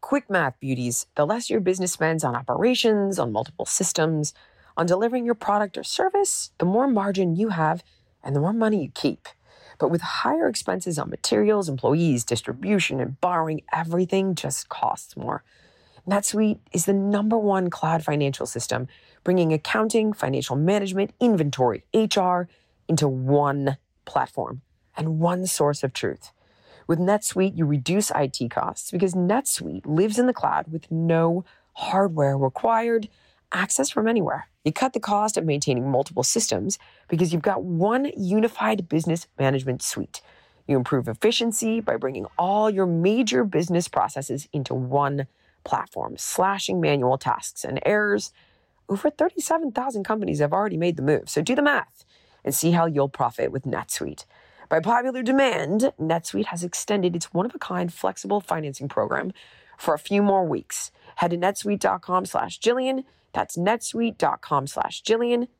quick math, beauties. The less your business spends on operations, on multiple systems, on delivering your product or service, the more margin you have and the more money you keep. But with higher expenses on materials, employees, distribution, and borrowing, everything just costs more. NetSuite is the #1 cloud financial system, bringing accounting, financial management, inventory, HR into one platform and one source of truth. With NetSuite, you reduce IT costs because NetSuite lives in the cloud with no hardware required, access from anywhere. You cut the cost of maintaining multiple systems because you've got one unified business management suite. You improve efficiency by bringing all your major business processes into one platform, slashing manual tasks and errors. Over 37,000 companies have already made the move, so do the math and see how you'll profit with NetSuite. By popular demand, NetSuite has extended its one-of-a-kind flexible financing program for a few more weeks. Head to netsuite.com/Jillian. That's netsuite.com/Jillian.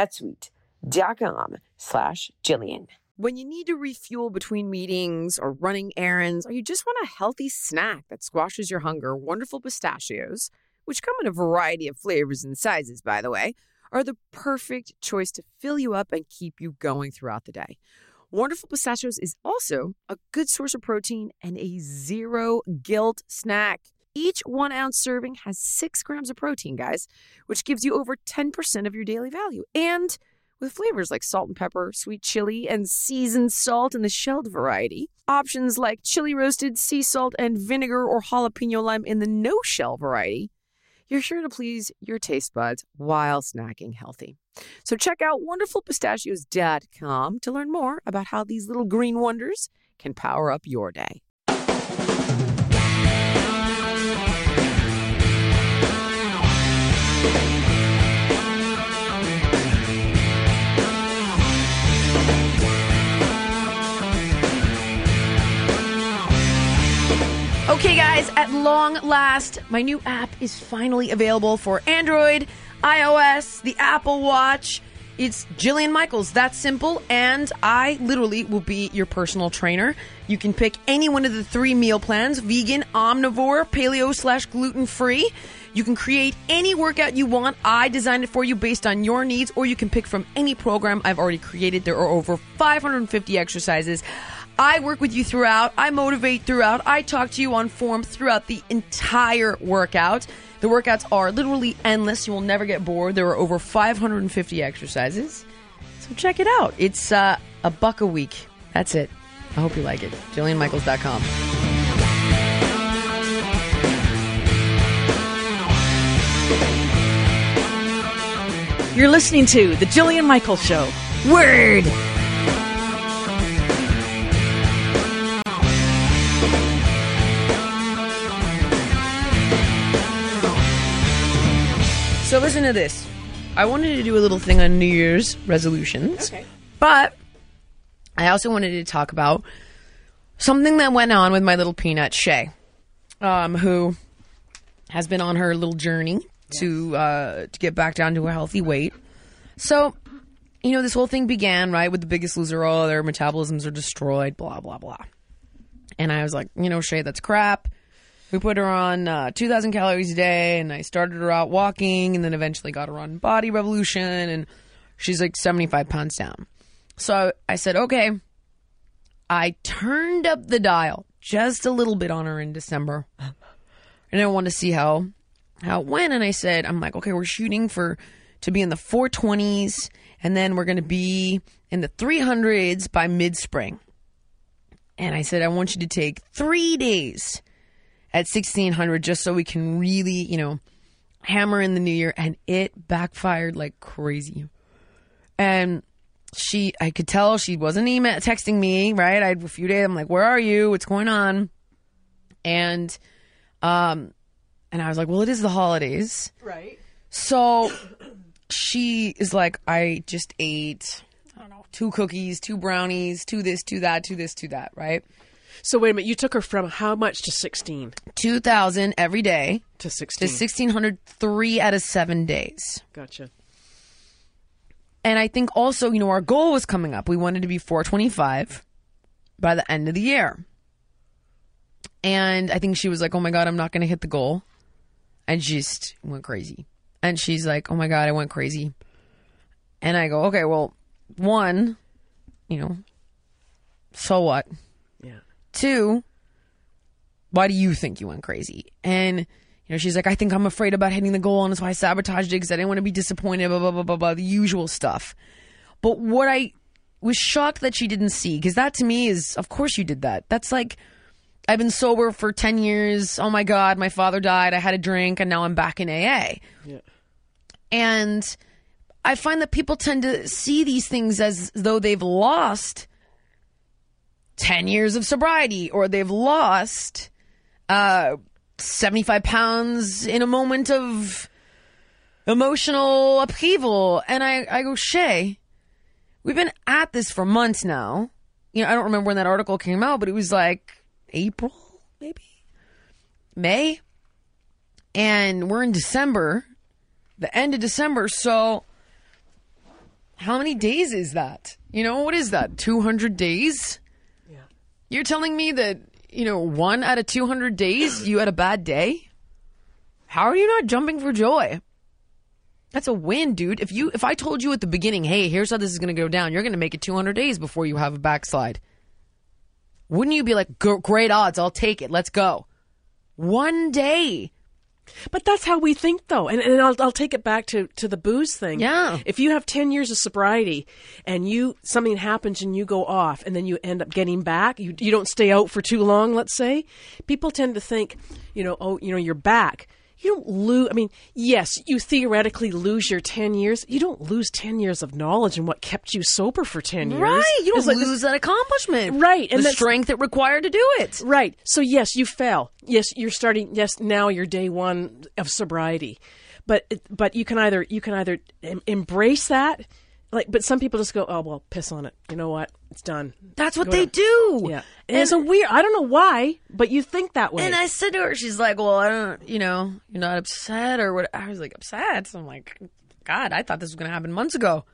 netsuite.com/Jillian. When you need to refuel between meetings or running errands, or you just want a healthy snack that squashes your hunger, Wonderful Pistachios, which come in a variety of flavors and sizes, by the way, are the perfect choice to fill you up and keep you going throughout the day. Wonderful Pistachios is also a good source of protein and a zero-guilt snack. Each 1-ounce serving has 6 grams of protein, guys, which gives you over 10% of your daily value. And with flavors like salt and pepper, sweet chili, and seasoned salt in the shelled variety. Options like chili roasted, sea salt, and vinegar or jalapeno lime in the no-shell variety. You're sure to please your taste buds while snacking healthy. So check out wonderfulpistachios.com to learn more about how these little green wonders can power up your day. Okay, guys, at long last, my new app is finally available for Android, iOS, the Apple Watch. It's Jillian Michaels. That's simple. And I literally will be your personal trainer. You can pick any one of the 3 meal plans, vegan, omnivore, paleo/gluten-free. You can create any workout you want. I designed it for you based on your needs, or you can pick from any program I've already created. There are over 550 exercises. I work with you throughout. I motivate throughout. I talk to you on form throughout the entire workout. The workouts are literally endless. You will never get bored. There are over 550 exercises. So check it out. It's $1 a week. That's it. I hope you like it. JillianMichaels.com. You're listening to The Jillian Michaels Show. Word! So listen to this. I wanted to do a little thing on New Year's resolutions. Okay. But I also wanted to talk about something that went on with my little peanut, Shay, who has been on her little journey to get back down to a healthy weight. So, you know, this whole thing began, right, with The Biggest Loser. Oh, their metabolisms are destroyed, blah, blah, blah. And I was like, you know, Shay, that's crap. We put her on 2,000 calories a day, and I started her out walking, and then eventually got her on Body Revolution, and she's like 75 pounds down. So I said, okay. I turned up the dial just a little bit on her in December, and I wanted to see how it went. And I said, I'm like, okay, we're shooting to be in the 420s, and then we're going to be in the 300s by mid-spring. And I said, I want you to take 3 days at 1,600 just so we can really, you know, hammer in the new year. And it backfired like crazy. And I could tell she wasn't texting me, right? I had a few days. I'm like, where are you? What's going on? And I was like, well, it is the holidays. Right. So she is like, I just ate, I don't know, 2 cookies, 2 brownies, 2 this, 2 that, 2 this, 2 that, right? So wait a minute, you took her from how much to 16? 2,000 every day. To 16. To 1,600 3 out of 7 days. Gotcha. And I think also, you know, our goal was coming up. We wanted to be 425 by the end of the year. And I think she was like, oh my God, I'm not going to hit the goal. And just went crazy. And she's like, oh my God, I went crazy. And I go, okay, well, one, so what? Yeah. Two, why do you think you went crazy? And, she's like, I think I'm afraid about hitting the goal, and that's why I sabotaged it, because I didn't want to be disappointed, blah, blah, blah, blah, blah, the usual stuff. But what I was shocked that she didn't see, because that to me is, of course you did that. That's like, I've been sober for 10 years. Oh my God, my father died. I had a drink, and now I'm back in AA. Yeah. And I find that people tend to see these things as though they've lost 10 years of sobriety, or they've lost 75 pounds in a moment of emotional upheaval. And I go, Shay, we've been at this for months now. I don't remember when that article came out, but it was like April, maybe May. And we're in December, the end of December. So how many days is that? What is that? 200 days? Yeah. You're telling me that, 1 out of 200 days you had a bad day? How are you not jumping for joy? That's a win, dude. If I told you at the beginning, hey, here's how this is going to go down, you're going to make it 200 days before you have a backslide. Wouldn't you be like, great odds, I'll take it, let's go. 1 day. But that's how we think, though. And I'll take it back to the booze thing. Yeah. If you have 10 years of sobriety and something happens and you go off and then you end up getting back, you don't stay out for too long, let's say, people tend to think, you're back. You don't lose. I mean, yes, you theoretically lose your 10 years. You don't lose 10 years of knowledge and what kept you sober for 10 years. Right. You don't lose that accomplishment. Right. And the strength it required to do it. Right. So, yes, you fell. Yes, you're starting. Yes, now you're day one of sobriety. But you can either embrace that. But some people just go, oh, well, piss on it. You know what? It's done. That's what they do. Yeah. And it's a weird, I don't know why, but you think that way. And I said to her, she's like, well, I don't, you're not upset or what? I was like, upset? So I'm like, God, I thought this was going to happen months ago.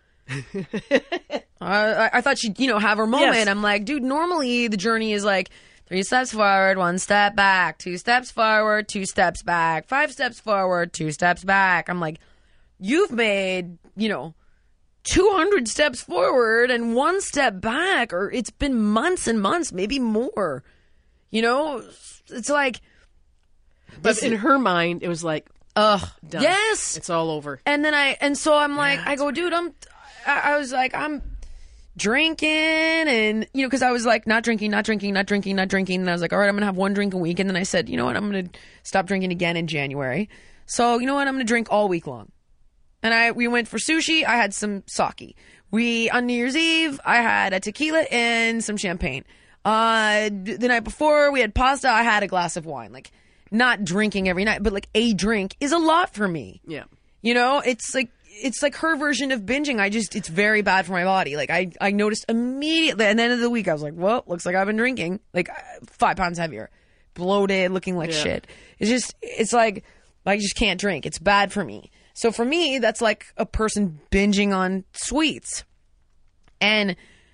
I thought she'd, have her moment. Yes. I'm like, dude, normally the journey is like 3 steps forward, 1 step back, 2 steps forward, 2 steps back, 5 steps forward, 2 steps back. I'm like, you've made, 200 steps forward and 1 step back, or it's been months and months, maybe more. It's like. But in her mind, it was like, done. Yes, it's all over. And so I'm like, I go, dude, I was like, I'm drinking, and because I was like, not drinking, and I was like, all right, I'm gonna have 1 drink a week, and then I said, you know what, I'm gonna stop drinking again in January. So you know what, I'm gonna drink all week long. And we went for sushi. I had some sake. On New Year's Eve, I had a tequila and some champagne. The night before, we had pasta. I had a glass of wine. Like, not drinking every night, but like a drink is a lot for me. Yeah. It's like her version of binging. It's very bad for my body. Like, I noticed immediately at the end of the week, I was like, well, looks like I've been drinking. Like, 5 pounds heavier, bloated, looking like shit. It's like, I just can't drink. It's bad for me. So for me, that's like a person binging on sweets. And,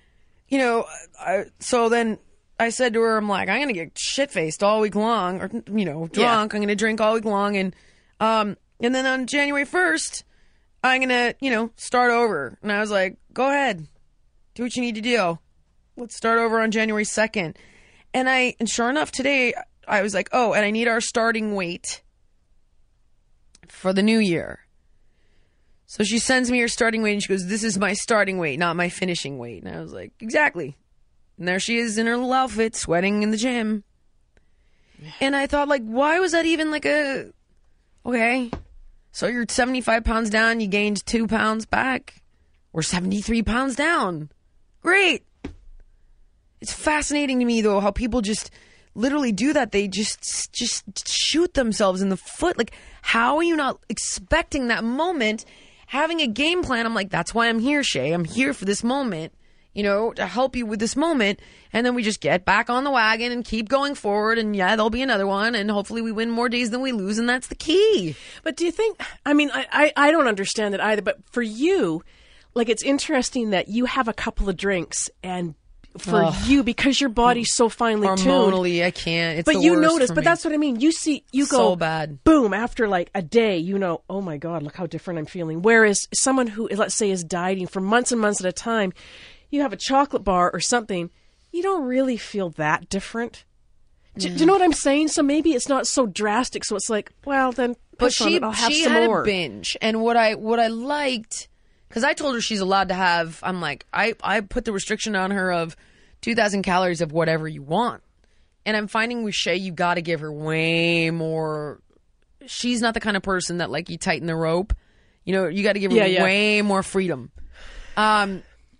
so then I said to her, I'm like, I'm going to get shit-faced all week long, or, drunk. Yeah. I'm going to drink all week long. And then on January 1st, I'm going to, start over. And I was like, go ahead. Do what you need to do. Let's start over on January 2nd. And sure enough, today, I was like, oh, and I need our starting weight for the new year. So she sends me her starting weight, and she goes, this is my starting weight, not my finishing weight. And I was like, exactly. And there she is in her little outfit, sweating in the gym. And I thought, like, why was that even like okay, so you're 75 pounds down, you gained 2 pounds back. We're 73 pounds down. Great. It's fascinating to me, though, how people just literally do that. They just shoot themselves in the foot. Like, how are you not expecting that moment? Having a game plan, I'm like, that's why I'm here, Shay. I'm here for this moment, to help you with this moment. And then we just get back on the wagon and keep going forward. And yeah, there'll be another one. And hopefully we win more days than we lose. And that's the key. But do you think, I don't understand it either. But for you, like, it's interesting that you have a couple of drinks and for you because your body's so finely tuned. Hormonally, I can't. It's But the you worst notice, for but me. that's what I mean. You go So bad. boom, after like a day, you know, oh my God, look how different I'm feeling. Whereas someone who, let's say, is dieting for months and months at a time, you have a chocolate bar or something, you don't really feel that different. Do you know what I'm saying? So maybe it's not so drastic. So it's like, well, then But piss on it, I'll have she some had more. a binge, and what I liked, because I told her she's allowed to have. I'm like, I put the restriction on her of 2,000 calories of whatever you want, and I'm finding with Shay, you got to give her way more. She's not the kind of person that like you tighten the rope. You know, you got to give her way more freedom. And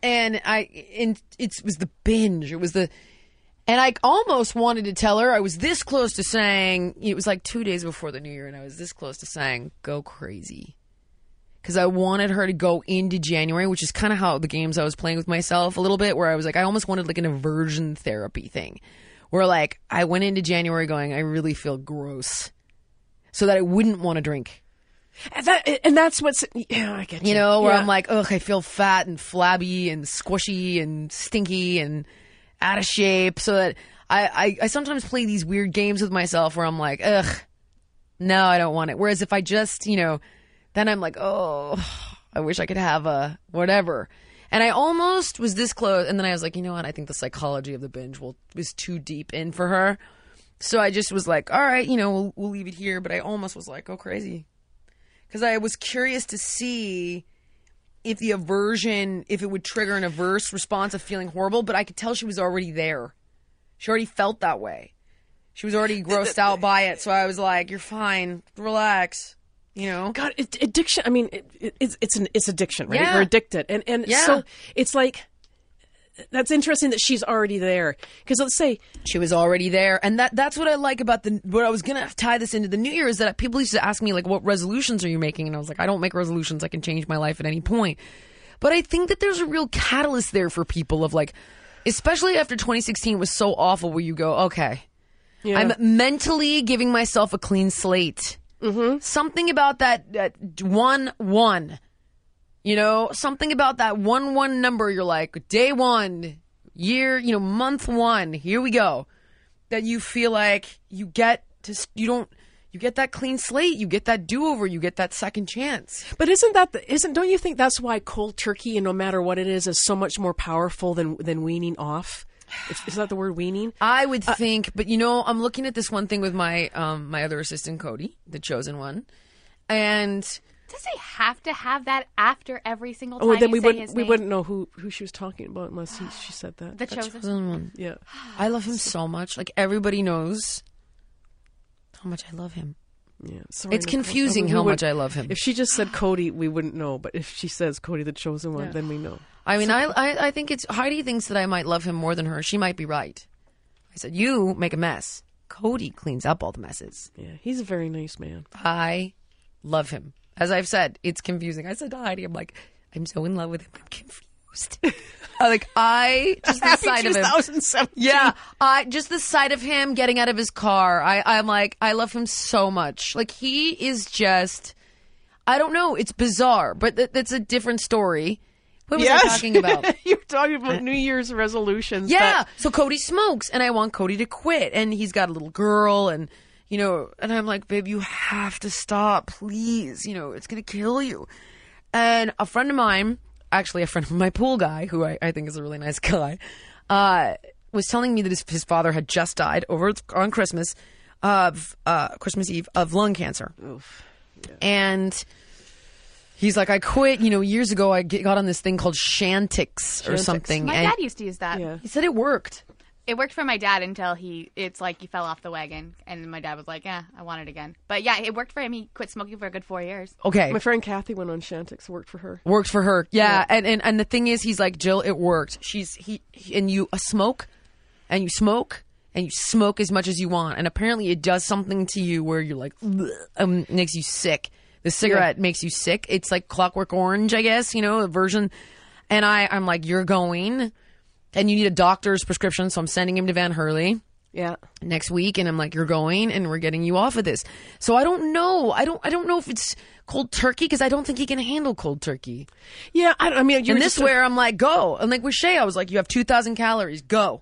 it was the binge. It was the. And I almost wanted to tell her, I was this close to saying, it was like 2 days before the new year, and I was this close to saying, go crazy. Because I wanted her to go into January, which is kind of how the games I was playing with myself a little bit, where I was like, I almost wanted like an aversion therapy thing. Where like, I went into January going, I really feel gross. So that I wouldn't want to drink. And that's what's, yeah, I get you. You know, where Yeah. I'm like, ugh, I feel fat and flabby and squishy and stinky and out of shape, so that I sometimes play these weird games with myself where I'm like, ugh, no, I don't want it. Whereas if I just, you know, then I'm like, oh, I wish I could have a whatever. And I almost was this close, and then I was like, you know what? I think the psychology of the binge was too deep in for her. So I just was like, all right, you know, we'll leave it here. But I almost was like, go crazy. Because I was curious to see if the aversion, if it would trigger an averse response of feeling horrible, but I could tell she was already there. She already felt that way. She was already grossed out by it. So I was like, you're fine. Relax. You know? God, addiction. I mean, it's addiction, right? Yeah. We're addicted, and Yeah. so it's like that's interesting that she's already there. Because let's say She was already there. And that's what I like about what I was going to tie this into the new year is that people used to ask me, like, what resolutions are you making? And I was like, I don't make resolutions. I can change my life at any point. But I think that there's a real catalyst there for people of like, especially after 2016 was so awful where you go, okay, yeah. I'm mentally giving myself a clean slate. Mm-hmm. Something about that 1-1. You know, something about that 1-1 number. You're like, day one, year, you know, month one, here we go. That you feel like you get that clean slate, you get that do-over, you get that second chance. But don't you think that's why cold turkey, and no matter what it is so much more powerful than weaning off? Is that the word, weaning? I would think, but you know, I'm looking at this one thing with my my other assistant, Cody, the chosen one, and Does they have to have that after every single time Oh, then you say his name? wouldn't know who she was talking about unless she said that. The chosen. chosen one. Yeah. I love him so much. Like everybody knows how much I love him. Yeah. Sorry, It's Nicole. confusing We how wouldn't- much I love him. If she just said Cody, we wouldn't know. But if she says Cody the chosen one, then we know. I mean, I think it's Heidi thinks that I might love him more than her. She might be right. I said, you make a mess. Cody cleans up all the messes. Yeah, he's a very nice man. I love him. As I've said, it's confusing. I said to Heidi, I'm like, I'm so in love with him. I'm confused. Just the sight of him. 2017. Yeah, just the sight of him getting out of his car. I'm like, I love him so much. Like he is just, I don't know. It's bizarre, but that's a different story. What was I talking about? You're talking about New Year's resolutions. Yeah. So Cody smokes, and I want Cody to quit, and he's got a little girl, and you know, and I'm like, babe, you have to stop, please. You know, it's gonna kill you. And a friend of mine, actually a friend of my pool guy, who I think is a really nice guy, was telling me that his father had just died on Christmas Eve of lung cancer. Oof. Yeah. And he's like, I quit, you know, years ago. I got on this thing called Chantix or something. My and dad used to use that. Yeah. he said it worked. It worked for my dad until it's like he fell off the wagon, and my dad was like, "Yeah, I want it again." But yeah, it worked for him. He quit smoking for a good 4 years. Okay. My friend Kathy went on Chantix, worked for her. Worked for her. Yeah. And the thing is, he's like, Jill, it worked. And you smoke and you smoke as much as you want. And apparently it does something to you where you're like, makes you sick. The cigarette makes you sick. It's like Clockwork Orange, I guess, you know, a version. And I'm like, you're going and you need a doctor's prescription. So I'm sending him to Van Hurley. Yeah. next week, and I'm like, you're going, and we're getting you off of this. So I don't know. I don't know if it's cold turkey, because I don't think he can handle cold turkey. Yeah, I mean, And this where I'm like, go. And like with Shay, I was like, you have 2,000 calories. Go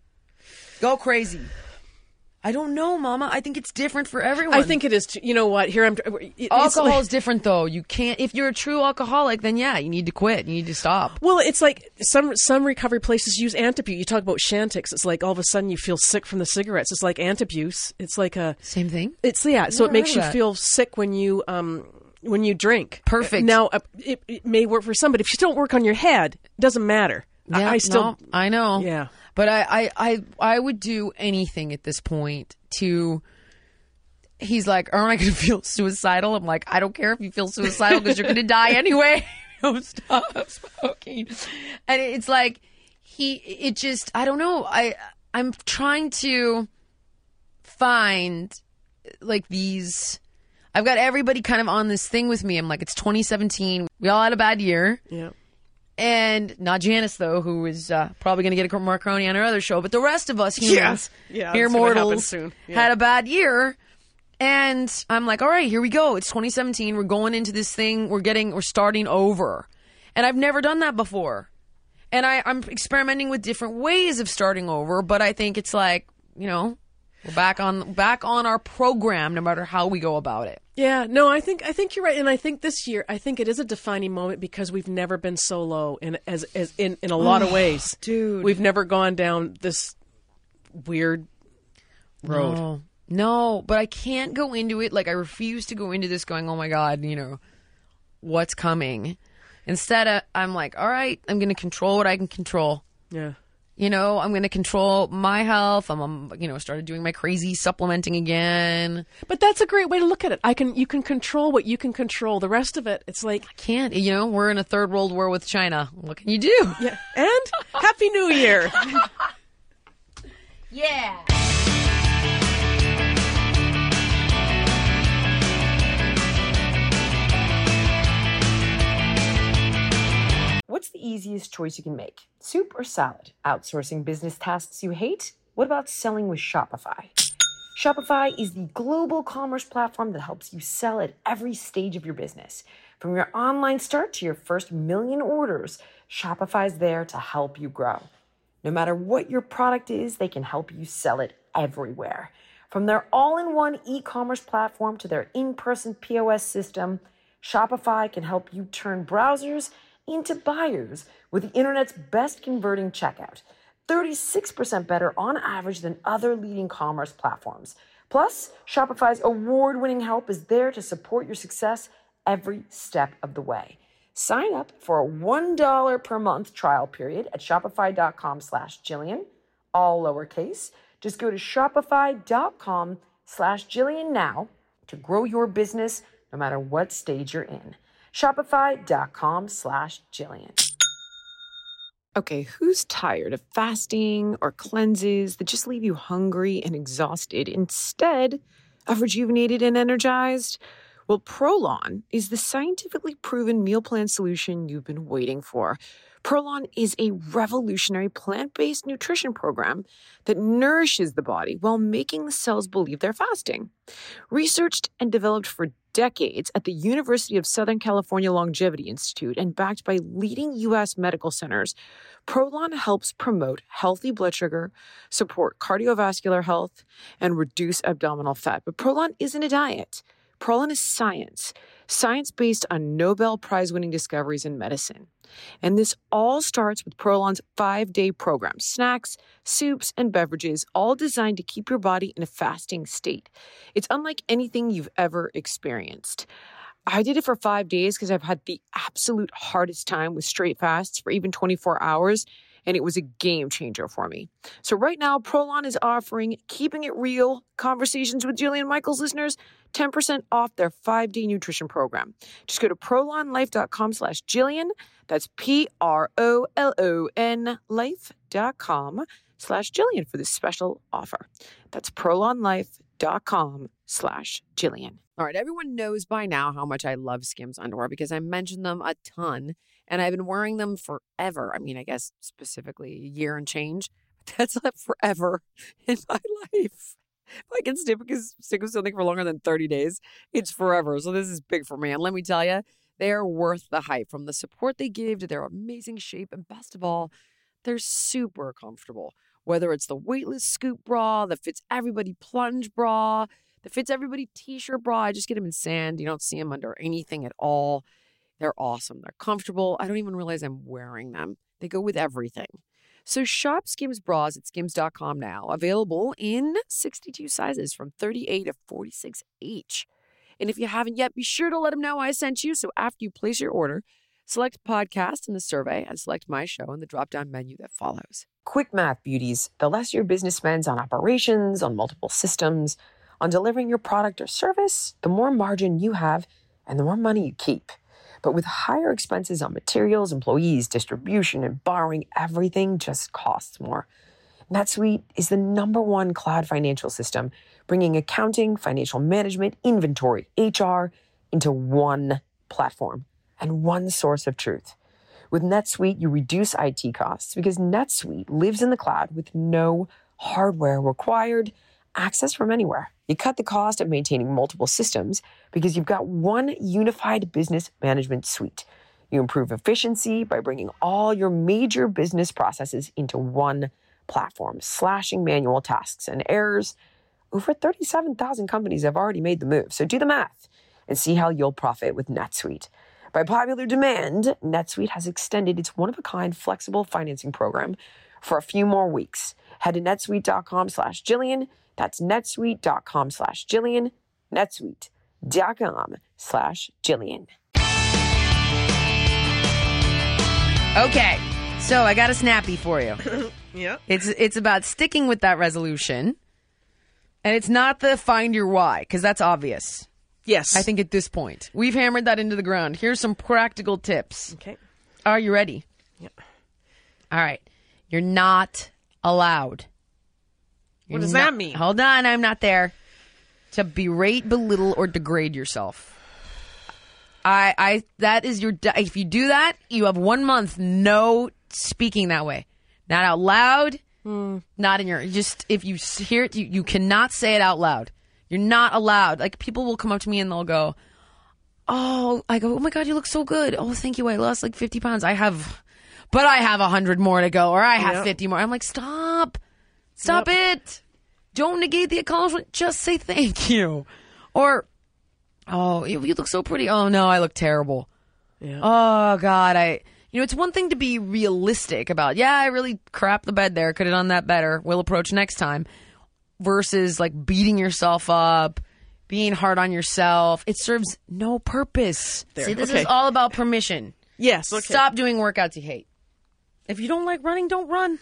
crazy. I don't know, Mama. I think it's different for everyone. I think it is. You know what? Here Alcohol is different, though. You can't. If you're a true alcoholic, then yeah, you need to quit. You need to stop. Well, it's like some recovery places use Antabuse. You talk about Chantix. It's like all of a sudden you feel sick from the cigarettes. It's like Antabuse. It's like a same thing. It's So it makes you that. feel sick when you drink. Perfect. Now it may work for some, but if you don't work on your head, it doesn't matter. Yeah, I know. Yeah. But I would do anything at this point to. He's like, aren't I going to feel suicidal? I'm like, I don't care if you feel suicidal because you're going to die anyway. Stop smoking. And it's like, I don't know. I'm trying to find like these. I've got everybody kind of on this thing with me. I'm like, it's 2017. We all had a bad year. Yeah. And not Janice, though, who is probably going to get a macaroni on her other show. But the rest of us humans, mere mortals, had a bad year. And I'm like, all right, here we go. It's 2017. We're going into this thing. We're starting over. And I've never done that before. And I'm experimenting with different ways of starting over. But I think it's like, we're back on our program, no matter how we go about it. Yeah, no, I think you're right, and I think this year, I think it is a defining moment because we've never been so low, in a lot of ways, dude. We've never gone down this weird road. No, but I can't go into it. Like, I refuse to go into this going, oh my God, what's coming? Instead, I'm like, all right, I'm going to control what I can control. Yeah. I'm going to control my health. I'm started doing my crazy supplementing again. But that's a great way to look at it. You can control what you can control. The rest of it, it's like, I can't. We're in a third world war with China. What can you do? Yeah. And Happy New Year. Yeah. What's the easiest choice you can make? Soup or salad? Outsourcing business tasks you hate? What about selling with Shopify? Shopify is the global commerce platform that helps you sell at every stage of your business. From your online start to your first million orders, Shopify's there to help you grow. No matter what your product is, they can help you sell it everywhere. From their all-in-one e-commerce platform to their in-person POS system, Shopify can help you turn browsers into buyers with the internet's best converting checkout. 36% better on average than other leading commerce platforms. Plus, Shopify's award-winning help is there to support your success every step of the way. Sign up for a $1 per month trial period at shopify.com/Jillian, all lowercase. Just go to shopify.com/Jillian now to grow your business no matter what stage you're in. Shopify.com/Jillian. Okay, who's tired of fasting or cleanses that just leave you hungry and exhausted instead of rejuvenated and energized? Well, Prolon is the scientifically proven meal plan solution you've been waiting for. Prolon is a revolutionary plant-based nutrition program that nourishes the body while making the cells believe they're fasting. Researched and developed for decades at the University of Southern California Longevity Institute and backed by leading U.S. medical centers, Prolon helps promote healthy blood sugar, support cardiovascular health, and reduce abdominal fat. But Prolon isn't a diet. Prolon is science based on Nobel Prize-winning discoveries in medicine. And this all starts with Prolon's 5-day program, snacks, soups, and beverages, all designed to keep your body in a fasting state. It's unlike anything you've ever experienced. I did it for 5 days because I've had the absolute hardest time with straight fasts for even 24 hours, and it was a game changer for me. So right now, Prolon is offering Keeping It Real Conversations with Jillian Michaels listeners 10% off their 5-day nutrition program. Just go to prolonlife.com/Jillian. That's PROLON life.com/Jillian for this special offer. That's prolonlife.com/Jillian. All right, everyone knows by now how much I love Skims underwear because I mentioned them a ton, and I've been wearing them forever. I mean, I guess specifically a year and change. That's like forever in my life. If I can stick with something for longer than 30 days, it's forever. So this is big for me. And let me tell you, they are worth the hype, from the support they give to their amazing shape. And best of all, they're super comfortable. Whether it's the weightless scoop bra, the fits everybody plunge bra, the fits everybody t-shirt bra. I just get them in sand. You don't see them under anything at all. They're awesome. They're comfortable. I don't even realize I'm wearing them. They go with everything. So shop Skims bras at skims.com now. Available in 62 sizes from 38 to 46 each. And if you haven't yet, be sure to let them know I sent you. So after you place your order, select podcast in the survey and select my show in the drop-down menu that follows. Quick math, beauties. The less your business spends on operations, on multiple systems, on delivering your product or service, the more margin you have and the more money you keep. But with higher expenses on materials, employees, distribution, and borrowing, everything just costs more. NetSuite is the #1 cloud financial system, bringing accounting, financial management, inventory, HR into one platform and one source of truth. With NetSuite, you reduce IT costs because NetSuite lives in the cloud with no hardware required, access from anywhere. You cut the cost of maintaining multiple systems because you've got one unified business management suite. You improve efficiency by bringing all your major business processes into one platform, slashing manual tasks and errors. Over 37,000 companies have already made the move. So do the math and see how you'll profit with NetSuite. By popular demand, NetSuite has extended its one-of-a-kind flexible financing program for a few more weeks. Head to netsuite.com/Jillian. That's netsuite.com/Jillian. netsuite.com/Jillian. Okay, so I got a snappy for you. Yeah. It's about sticking with that resolution. And it's not the find your why, because that's obvious. Yes. I think at this point. We've hammered that into the ground. Here's some practical tips. Okay. Are you ready? Yeah. All right. You're not allowed. What does that mean? Hold on, I'm not there. To berate, belittle, or degrade yourself. That is your, if you do that, you have 1 month no speaking that way. Not out loud, not in your, just, if you hear it, you cannot say it out loud. You're not allowed. Like, people will come up to me and they'll go, oh, I go, oh my God, you look so good. Oh, thank you. I lost like 50 pounds. I have 100 more to go, or I have 50 more. I'm like, stop it. Don't negate the accomplishment. Just say thank you. Or, oh, you look so pretty. Oh no, I look terrible. Yeah. Oh God, it's one thing to be realistic about, I really crapped the bed there. Could have done that better. We'll approach next time. Versus like beating yourself up, being hard on yourself. It serves no purpose. See, this is all about permission. Yes. Okay. Stop doing workouts you hate. If you don't like running, don't run.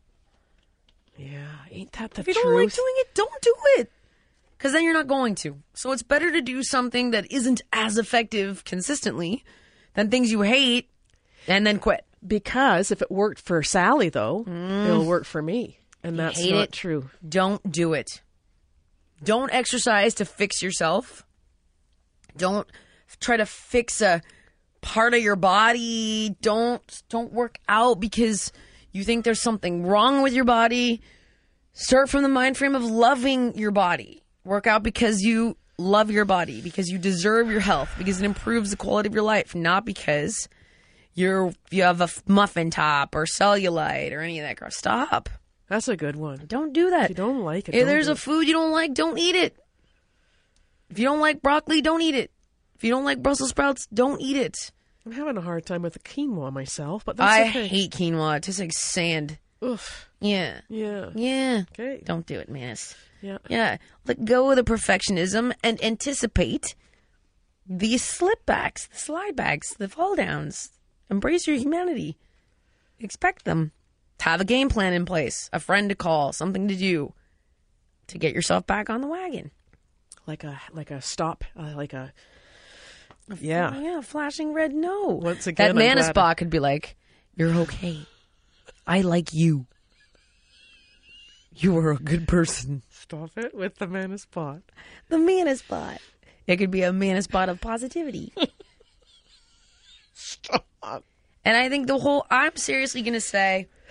Yeah, ain't that the If you truth? don't like doing it, don't do it. Because then you're not going to. So it's better to do something that isn't as effective consistently than things you hate and then quit. Because if it worked for Sally, though, it'll work for me. And that's hate not it. true. Don't do it. Don't exercise to fix yourself. Don't try to fix a part of your body. Don't work out because you think there's something wrong with your body. Start from the mind frame of loving your body. Work out because you love your body, because you deserve your health, because it improves the quality of your life, not because you have a muffin top or cellulite or any of that crap. Stop. That's a good one. Don't do that. If you don't like it, If don't there's do a it. food you don't like, don't eat it. If you don't like broccoli, don't eat it. If you don't like Brussels sprouts, don't eat it. I'm having a hard time with the quinoa myself, but that's I okay. hate quinoa. It tastes like sand. Oof. Yeah. Yeah. Yeah. Okay. Don't do it, Manus. Yeah. Yeah. Let go of the perfectionism and anticipate the slipbacks, the slide backs, the fall downs. Embrace your humanity. Expect them. Have a game plan in place, a friend to call, something to do to get yourself back on the wagon. Like a stop, yeah. Yeah, flashing red no. Once again, that I'm glad Manus could be like, you're okay. I like you. You are a good person. Stop it with the Manus Pot. The Manus Bot. It could be a Manus Bot of positivity. Stop. And I think I'm seriously going to say,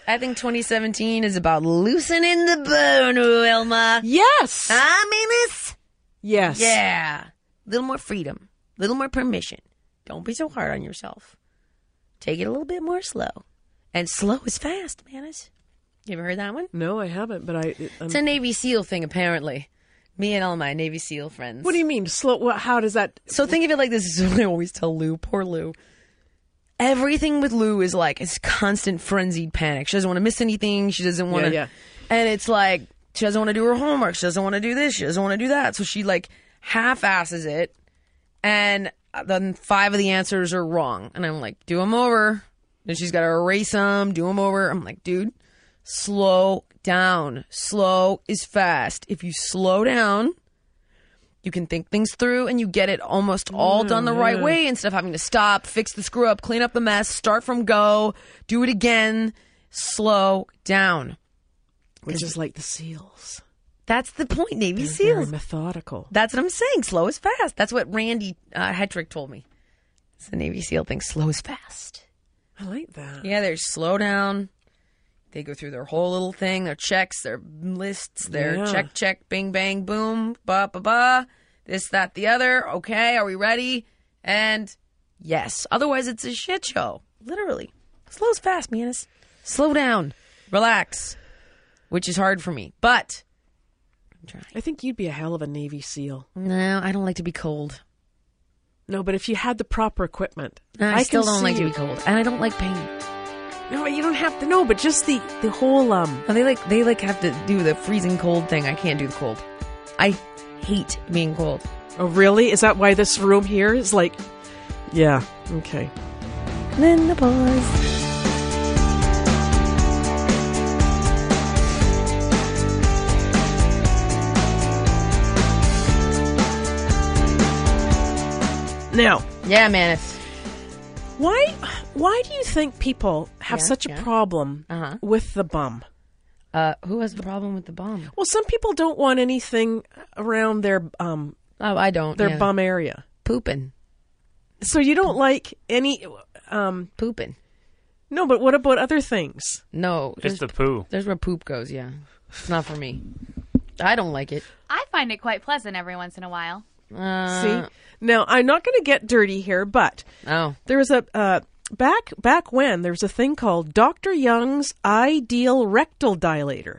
I think 2017 is about loosening the bone, Wilma. Yes. Menace? Yes. Yeah. A little more freedom. A little more permission. Don't be so hard on yourself. Take it a little bit more slow. And slow is fast, Menace. You ever heard that one? No, I haven't, but It's a Navy SEAL thing, apparently. Me and all my Navy SEAL friends. What do you mean slow? How does that? So think of it like this. This is what I always tell Lou. Poor Lou. Everything with Lou is like it's constant frenzied panic. She doesn't want to miss anything. She doesn't want to. Yeah. And it's like she doesn't want to do her homework. She doesn't want to do this. She doesn't want to do that. So she like half-asses it. And then 5 of the answers are wrong. And I'm like, do them over. And she's got to erase them, do them over. I'm like, dude, slow down. Slow is fast. If you slow down, you can think things through and you get it almost all done the right way instead of having to stop, fix the screw up, clean up the mess, start from go, do it again. Slow down. Which is like the SEALs. That's the point, Navy They're SEALs. very methodical. That's what I'm saying. Slow is fast. That's what Randy Hetrick told me. It's the Navy SEAL thing. Slow is fast. I like that. Yeah, they slow down. They go through their whole little thing, their checks, their lists, their check, bing, bang, boom, ba, ba, ba, this, that, the other. Okay, are we ready? And yes. Otherwise, it's a shit show. Literally. Slow is fast, Menace. Slow down. Relax. Which is hard for me. But I'm trying. I think you'd be a hell of a Navy SEAL. No, I don't like to be cold. No, but if you had the proper equipment. I still can don't like see to be cold. And I don't like pain. No, you don't have to know, but just the whole No, they have to do the freezing cold thing. I can't do the cold. I hate being cold. Oh, really? Is that why this room here is like... Yeah, okay. Then the pause. Now, Yeah, Menace. why do you think people have such a problem with the bum? Who has the problem with the bum? Well, some people don't want anything around their Oh, I don't. their bum area. Pooping. So you don't like any Pooping. No, but what about other things? No. Just the poo. There's where poop goes, yeah. It's not for me. I don't like it. I find it quite pleasant every once in a while. See? Now, I'm not going to get dirty here, but Oh. there was a back when there was a thing called Dr. Young's Ideal Rectal Dilator.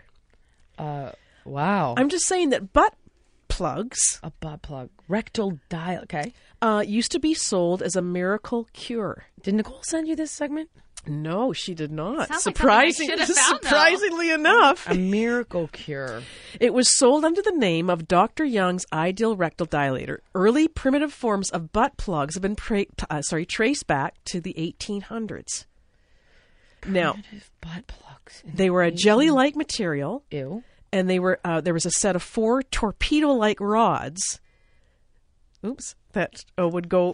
Wow. I'm just saying that butt plugs a butt plug. Rectal dial. Okay. used to be sold as a miracle cure. Did Nicole send you this segment? No, she did not. Sounds like something I should have found, though. Surprisingly enough, A miracle cure. it was sold under the name of Dr. Young's Ideal Rectal Dilator. Early primitive forms of butt plugs have been traced back to the 1800s. Now, Butt plugs. they were a jelly-like material, Ew. and they were there was a set of 4 torpedo-like rods. Oops, that would go,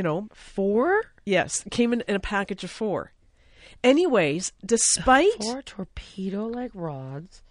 4? Yes, came in a package of 4. Anyways, despite 4 torpedo-like rods.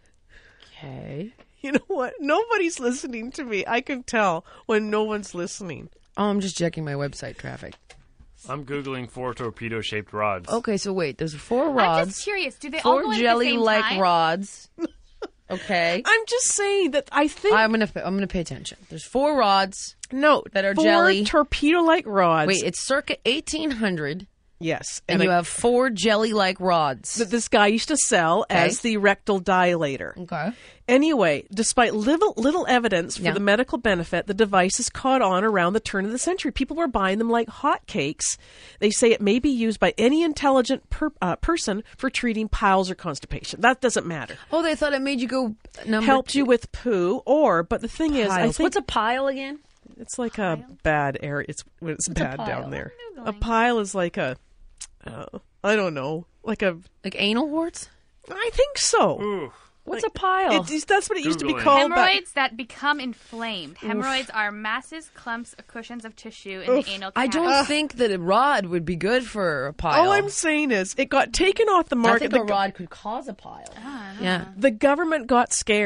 Okay. you know what, nobody's listening to me. I can tell when no one's listening. Oh, I'm just checking my website traffic. I'm Googling 4 torpedo-shaped rods. Okay, so wait. There's 4 I'm rods. just curious. Do they all 4 go in at the jelly-like same time? rods. Okay. I'm just saying that I think I'm gonna pay attention. There's 4 rods. no that are 4 jelly. torpedo-like rods. Wait, it's circa 1800, yes, and you have 4 jelly-like rods. that this guy used to sell as the rectal dilator. Okay. Anyway, despite little evidence for Yeah. the medical benefit, the devices caught on around the turn of the century. People were buying them like hotcakes. They say it may be used by any intelligent person for treating piles or constipation. That doesn't matter. Oh, they thought it made you go number Helped 2. you with poo, but the thing is, I Piles. think What's a pile again? it's like a bad area. It's when it's bad pile? down there. A pile is like a, I don't know, like a. Like anal warts? I think so. Ooh. What's a pile? That's what it used to be Googling. called. back- Hemorrhoids that become inflamed. Hemorrhoids are masses, clumps, or cushions of tissue in the anal cavity. I don't think that a rod would be good for a pile. All I'm saying is, it got taken off the I market. think a rod could cause a pile. Yeah. The government got scared.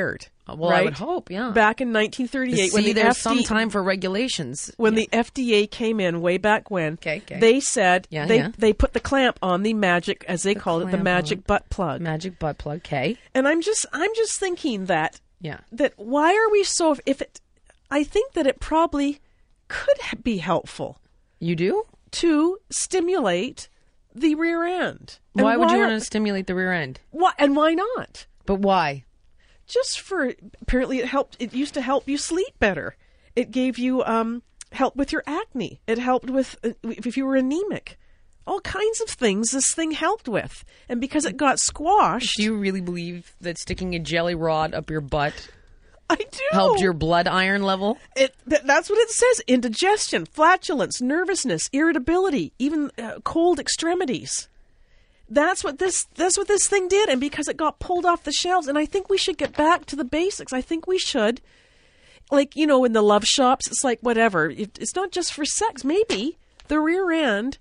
Well, I would hope, yeah. Back in 1938, when the there's some time for regulations. When the FDA came in way back when, Okay. they said they put the clamp on the magic, as they called it, the magic butt plug. Magic butt plug, okay. And I'm just thinking that Yeah. that why are we so I think that it probably could be helpful You do? to stimulate the rear end. And Why would you want to stimulate the rear end? And why not? But why? Just for, apparently it used to help you sleep better. It gave you help with your acne. It helped with if you were anemic. All kinds of things this thing helped with. And because it got squashed, Do you really believe that sticking a jelly rod up your butt I do. helped your blood iron level? That's what it says. Indigestion, flatulence, nervousness, irritability, even cold extremities. That's what this thing did, and because it got pulled off the shelves, and I think we should get back to the basics. I think we should, like, in the love shops, it's like, whatever. It's not just for sex. Maybe the rear end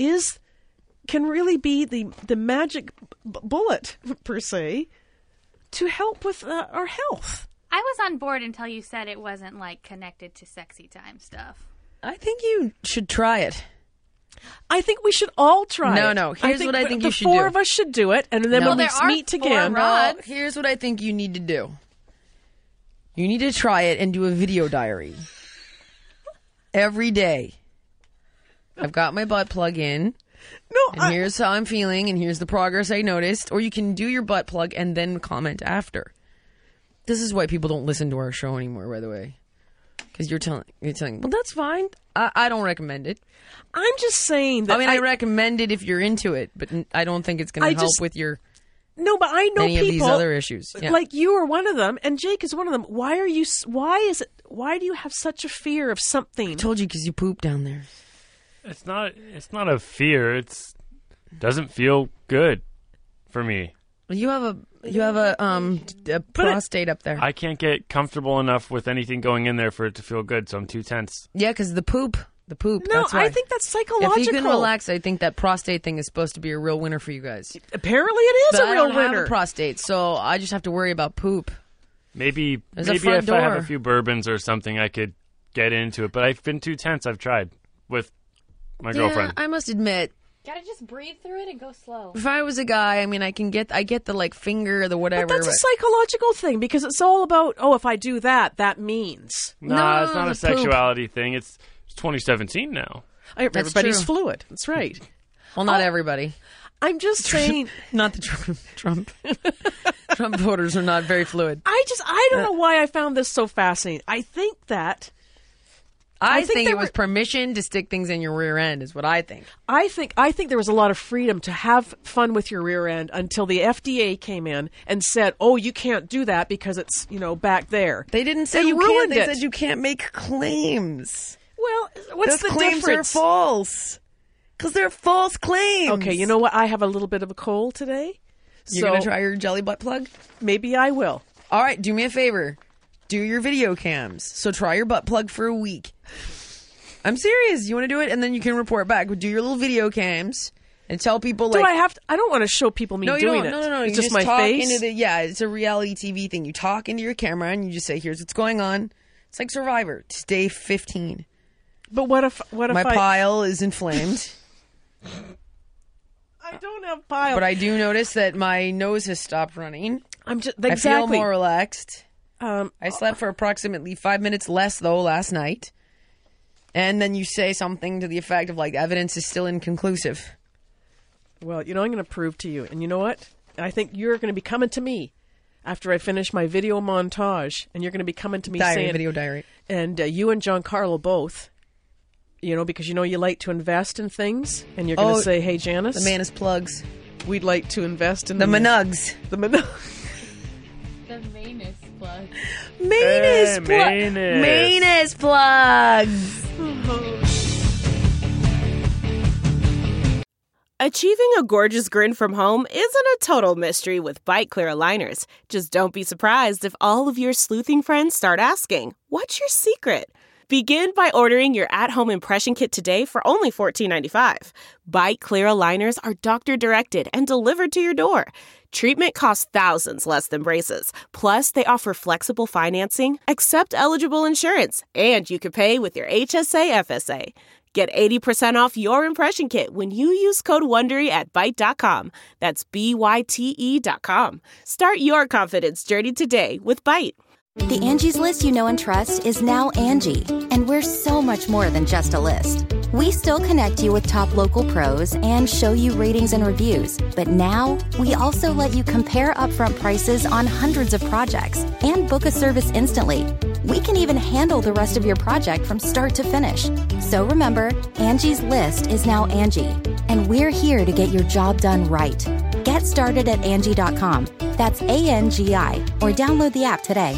can really be the magic bullet, per se, to help with our health. I was on board until you said it wasn't like connected to sexy time stuff. I think you should try it. I think we should all try it. No. Here's what I think you should The four do. of us should do it, and then No. when we Well, there are meet again, four rods. Here's what I think you need to do. You need to try it and do a video diary. Every day. I've got my butt plug in, and here's how I'm feeling, and here's the progress I noticed. Or you can do your butt plug and then comment after. This is why people don't listen to our show anymore, by the way. Because you're telling, well, that's fine. I don't recommend it. I'm just saying that. I recommend it if you're into it, but I don't think it's going to help with your No, but I know any people of these other issues. Yeah. like you are one of them, and Jake is one of them. Why do you have such a fear of something? I told you because you poop down there. It's not a fear. It doesn't feel good for me. You have a prostate up there. I can't get comfortable enough with anything going in there for it to feel good, so I'm too tense. Yeah, because the poop. No, That's why. I think that's psychological. If you can relax, I think that prostate thing is supposed to be a real winner for you guys. Apparently, it is But a real I don't winner. have a prostate, so I just have to worry about poop. Maybe There's a if front I have door. a few bourbons or something, I could get into it. But I've been too tense. I've tried with my girlfriend. I must admit, Gotta just breathe through it and go slow. if I was a guy, I mean, I get the like finger, the whatever. But that's a psychological thing because it's all about, if I do that, that means. Nah, it's not the a sexuality thing. It's 2017 now. Everybody's true. fluid. That's right. Well, not everybody. I'm just saying. Not the Trump. Trump voters are not very fluid. I don't know why I found this so fascinating. I think that. I think think there it was were- permission to stick things in your rear end is what I think. I think there was a lot of freedom to have fun with your rear end until the FDA came in and said, "Oh, you can't do that because it's back there." They didn't say They you can't. ruined They it. said you can't make claims. Well, what's Those the claims difference? are false. Because they're false claims. Okay, you know what? I have a little bit of a cold today. You're going to try your jelly butt plug? Maybe I will. All right, do me a favor. Do your video cams. So try your butt plug for a week. I'm serious. You want to do it? And then you can report back. Do your little video cams and tell people Do like... I have to? I don't want to show people me No, you doing don't. it. No. It's You just my talk face. into it's a reality TV thing. You talk into your camera and you just say, here's what's going on. It's like Survivor. It's day 15. But what if My pile is inflamed. I don't have pile? But I do notice that my nose has stopped running. I'm just I feel exactly. more relaxed. Um, I slept for approximately 5 minutes less, though, last night. And then you say something to the effect of, like, evidence is still inconclusive. well, I'm going to prove to you. And you know what? I think you're going to be coming to me after I finish my video montage, and you're going to be coming to me saying, Video diary. and you and Giancarlo both, because you like to invest in things, and you're going to say, hey, Janice, The Manus plugs. we'd like to invest in The Manugs. The Manug. The Manus plug. Manus Hey, plugs. Manus. Manus plugs. Achieving a gorgeous grin from home isn't a total mystery with Bite Clear aligners. Just don't be surprised if all of your sleuthing friends start asking, "What's your secret?" Begin by ordering your at-home impression kit today for only $14.95. Bite Clear aligners are doctor-directed and delivered to your door. Treatment costs thousands less than braces. Plus, they offer flexible financing, accept eligible insurance, and you can pay with your HSA FSA. Get 80% off your impression kit when you use code WONDERY at Byte.com. That's BYTE.com. Start your confidence journey today with Byte. The Angie's List you know and trust is now Angie, and we're so much more than just a list. We still connect you with top local pros and show you ratings and reviews, but now we also let you compare upfront prices on hundreds of projects and book a service instantly. We can even handle the rest of your project from start to finish. So remember, Angie's List is now Angie, and we're here to get your job done right. Get started at Angie.com. That's ANGI, or download the app today.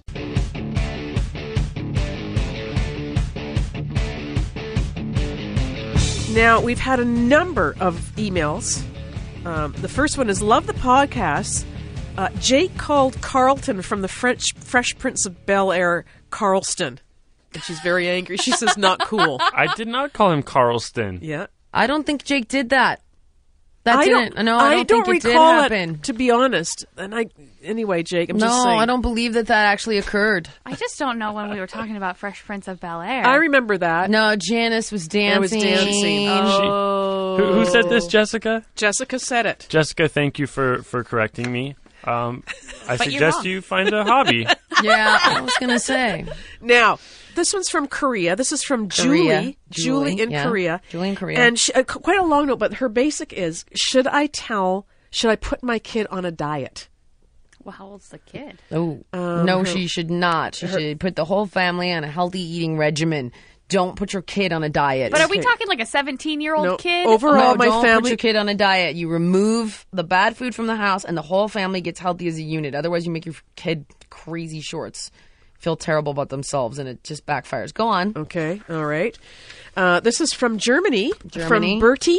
Now, we've had a number of emails. The first one is, love the podcast. Jake called Carlton from the Fresh Prince of Bel-Air Carlston. And she's very angry. She says, not cool. I did not call him Carlston. Yeah. I don't think Jake did that. I don't think it did recall happen. it, to be honest. And anyway, Jake, I'm just No, saying. I don't believe that actually occurred. I just don't know when we were talking about Fresh Prince of Bel-Air. I remember that. No, Janice was dancing. I was dancing. Oh. Who said this, Jessica? Jessica said it. Jessica, thank you for correcting me. I suggest you find a hobby. Yeah, I was going to say. Now, this one's from Korea. This is from Julie. Julie in Korea. Julie in Korea. And she, quite a long note, but her basic is, should I put my kid on a diet? Well, how old's the kid? Oh, no, she should not. She should put the whole family on a healthy eating regimen. Don't put your kid on a diet. But are we talking like a 17-year-old kid? Overall, my don't family... put your kid on a diet. You remove the bad food from the house, and the whole family gets healthy as a unit. Otherwise, you make your kid crazy shorts, feel terrible about themselves, and it just backfires. Go on. Okay, all right. This is from Germany. From Bertie.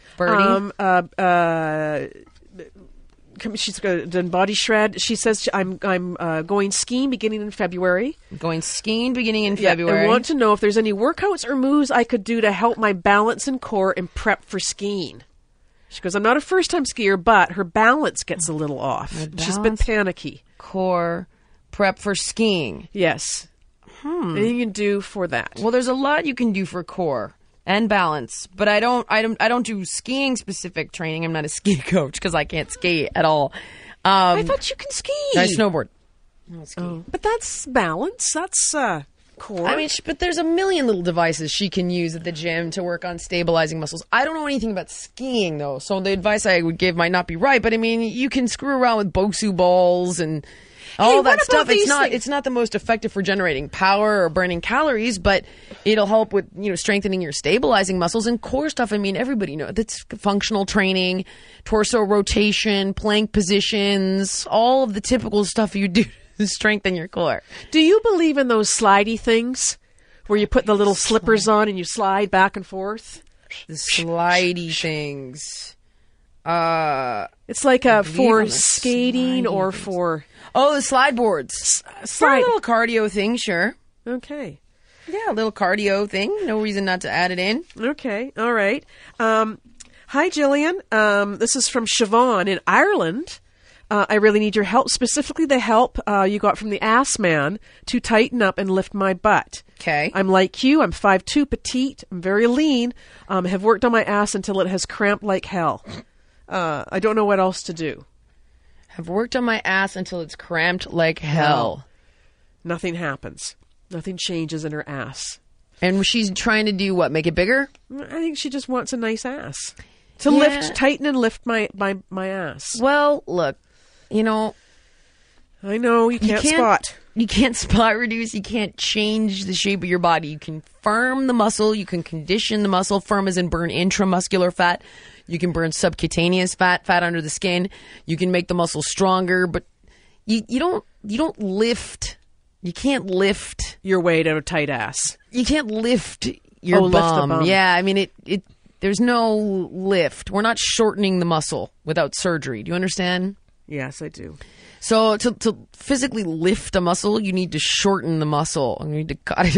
She's done body shred. She says, I'm going skiing beginning in February. Going skiing beginning in February. I want to know if there's any workouts or moves I could do to help my balance and core and prep for skiing. She goes, I'm not a first-time skier, but her balance gets a little off. She's been panicky. Core, prep for skiing. Yes. Anything you can do for that? Well, there's a lot you can do for core and balance, but I don't do skiing specific training. I'm not a ski coach because I can't ski at all. I thought you can ski. I snowboard. I don't ski. Oh, but that's balance. That's core. I mean, but there's a million little devices she can use at the gym to work on stabilizing muscles. I don't know anything about skiing though, so the advice I would give might not be right. But I mean, you can screw around with Bosu balls and all that stuff. It's not the most effective for generating power or burning calories, but it'll help with, strengthening your stabilizing muscles and core stuff. I mean, everybody knows that's functional training, torso rotation, plank positions, all of the typical stuff you do to strengthen your core. Do you believe in those slidey things where you put the little slippers on and you slide back and forth? The slidey things. It's like for skating or for... Oh, the slide boards. For a little cardio thing, sure. Okay. Yeah, a little cardio thing. No reason not to add it in. Okay. All right. Hi, Jillian. This is from Siobhan in Ireland. I really need your help, specifically the help you got from the Ass Man to tighten up and lift my butt. Okay. I'm like you. I'm 5'2", petite. I'm very lean. Have worked on my ass until it has cramped like hell. I don't know what else to do. Have worked on my ass until it's cramped like hell. Nothing happens. Nothing changes in her ass. And she's trying to do what? Make it bigger? I think she just wants a nice ass. To tighten and lift my ass. Well, look, I know you can't spot. You can't spot reduce. You can't change the shape of your body. You can firm the muscle. You can condition the muscle. Firm as in burn intramuscular fat. You can burn subcutaneous fat under the skin. You can make the muscle stronger, but you don't lift. You can't lift your weight out of tight ass. You can't lift your bum. Lift the bum. Yeah, I mean it. There's no lift. We're not shortening the muscle without surgery. Do you understand? Yes, I do. So to physically lift a muscle, you need to shorten the muscle. You need to cut it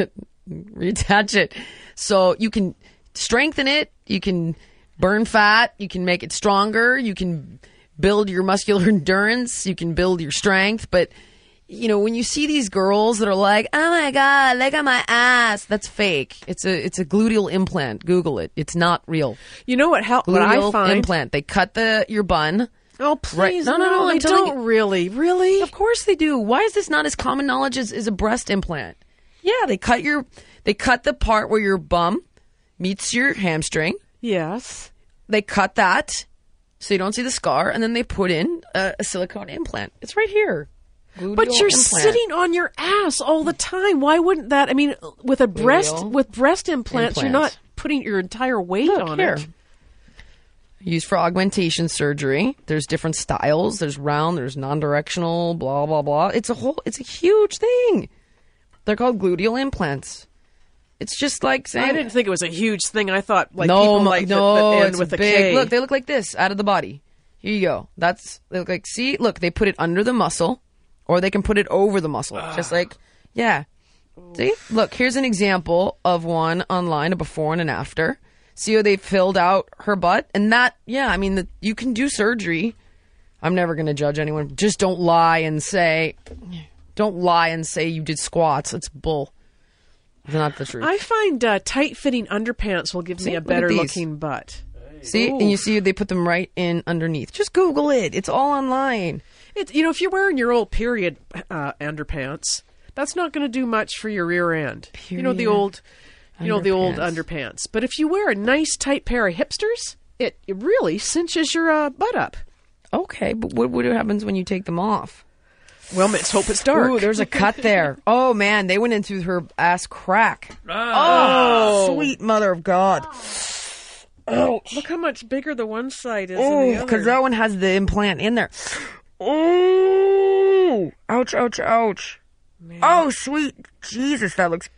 reattach it. So you can strengthen it. You can burn fat. You can make it stronger. You can build your muscular endurance. You can build your strength. But, you know, when you see these girls that are like, oh my God, look at my ass, that's fake. It's a gluteal implant. Google it. It's not real. You know what Gluteal I find? implant. They cut your bun. Oh, please. Right. No, they I'm telling don't really. Really? Of course they do. Why is this not as common knowledge as a breast implant? Yeah, they cut the part where your bum meets your hamstring. Yes. They cut that so you don't see the scar, and then they put in a silicone implant. It's right here. Gluteal But you're implant. sitting on your ass all the time. Why wouldn't that? I mean, with breast implants, you're not putting your entire weight on here. it. Used for augmentation surgery. There's different styles. There's round, there's non-directional, blah, blah, blah. It's a huge thing. They're called gluteal implants. It's just like saying... I didn't think it was a huge thing. I thought like no, people like that end it's with a big. K. Look, they look like this out of the body. Here you go. They look like, see, look, they put it under the muscle, or they can put it over the muscle. Just like, yeah. See? Look, here's an example of one online, a before and an after. See how they filled out her butt? And that, yeah, I mean, you can do surgery. I'm never going to judge anyone. Just don't lie and say you did squats. It's bull. It's not the truth. I find tight-fitting underpants will give me a look at better-looking butt. See? And you see they put them right in underneath. Just Google it. It's all online. If you're wearing your old period underpants, that's not going to do much for your rear end. You know the old underpants. But if you wear a nice tight pair of hipsters, it really cinches your butt up. Okay, but what happens when you take them off? Well, let's hope it's dark. Ooh, there's a cut there. Oh man, they went into her ass crack. Oh, sweet mother of God. Oh, look how much bigger the one side is than the other. Because that one has the implant in there. Oh, ouch, ouch, ouch. Man. Oh, sweet Jesus, that looks...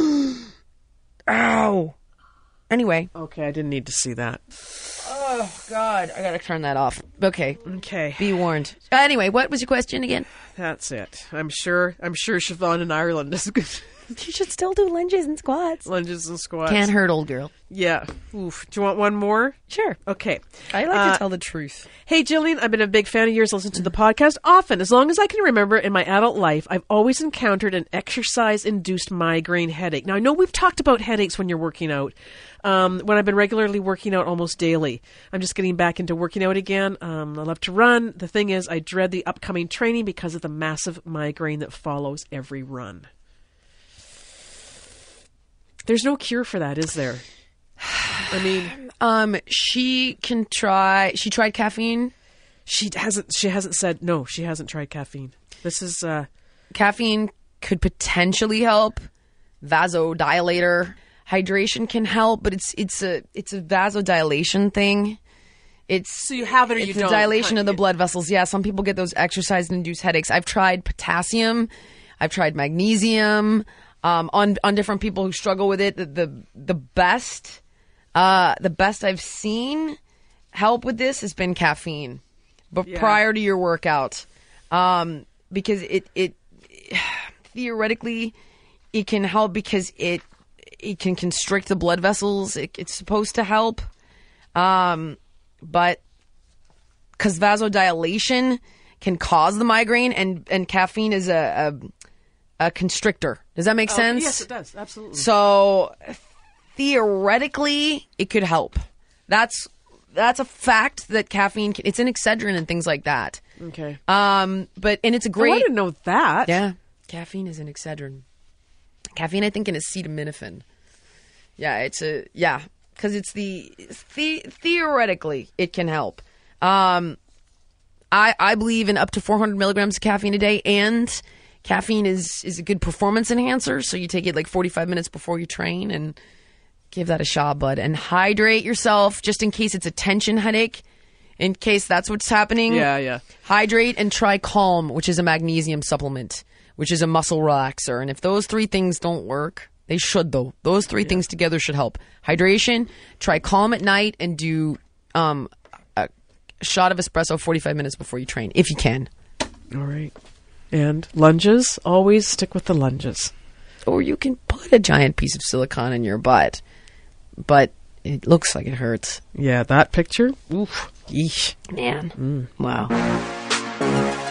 Ow. Anyway. Okay, I didn't need to see that. Oh, God. I gotta turn that off. Okay. Okay. Be warned. Anyway, what was your question again? That's it. I'm sure Siobhan in Ireland is good. You should still do lunges and squats. Lunges and squats. Can't hurt, old girl. Yeah. Oof. Do you want one more? Sure. Okay. I like to tell the truth. Hey, Jillian, I've been a big fan of yours. Listen to the podcast often. As long as I can remember in my adult life, I've always encountered an exercise-induced migraine headache. Now, I know we've talked about headaches when you're working out. When I've been regularly working out almost daily. I'm just getting back into working out again. I love to run. The thing is, I dread the upcoming training because of the massive migraine that follows every run. There's no cure for that, is there? I mean, she tried caffeine. She hasn't said no. She hasn't tried caffeine. This is caffeine could potentially help. Vasodilator, hydration can help, but it's a vasodilation thing. So you have it or you don't. It's a dilation of the blood vessels. Yeah, some people get those exercise-induced headaches. I've tried potassium. I've tried magnesium. On different people who struggle with it, the best I've seen help with this has been caffeine, but prior to your workout, because it theoretically it can help because it can constrict the blood vessels. It's supposed to help, but because vasodilation can cause the migraine, and caffeine is a constrictor. Does that make sense? Yes, it does. Absolutely. So theoretically, it could help. That's a fact that caffeine. It's an Excedrin and things like that. Okay. And it's a great. I didn't know that. Yeah, caffeine is an Excedrin. Caffeine, I think, in acetaminophen. Yeah, because it's theoretically it can help. I believe in up to 400 milligrams of caffeine a day, and caffeine is a good performance enhancer, so you take it like 45 minutes before you train and give that a shot, bud. And hydrate yourself just in case it's a tension headache, in case that's what's happening. Yeah. Hydrate and try Calm, which is a magnesium supplement, which is a muscle relaxer. And if those three things don't work, they should, though. Those three things together should help. Hydration, try Calm at night, and do a shot of espresso 45 minutes before you train, if you can. All right. And lunges, always stick with the lunges. or you can put a giant piece of silicone in your butt. But it looks like it hurts. Yeah, that picture. Oof. Yeesh. Man. Wow.